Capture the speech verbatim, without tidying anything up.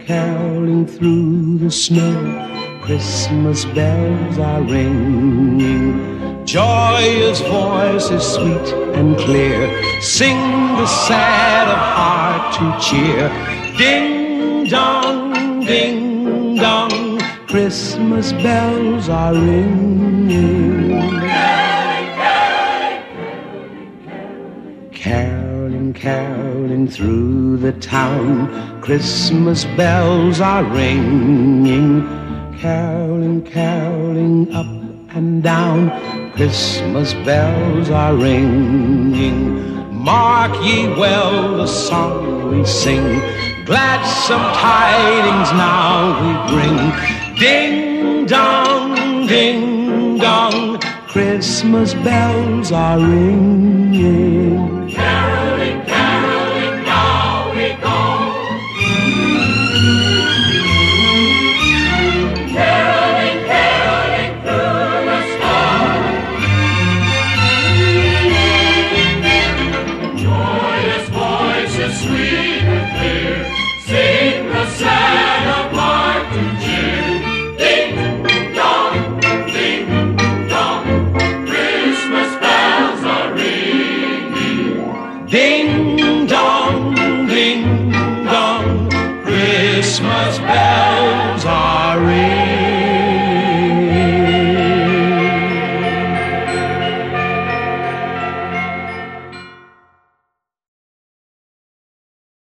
caroling through the snow, Christmas bells are ringing. Joyous voices sweet and clear sing the sad of heart to cheer. Ding dong, ding dong, Christmas bells are ringing. Caroling, caroling through the town, Christmas bells are ringing. Caroling, caroling up and down, Christmas bells are ringing. Mark ye well the song we sing, gladsome tidings now we bring. Ding dong, ding dong, Christmas bells are ringing. Caroling, caroling, now we go. Caroling, caroling through the snow. Joyous voices, sweet and clear, sing the sad of heart to cheer. Ding dong, ding dong, Christmas bells are ringing. Ding dong, ding dong, Christmas bells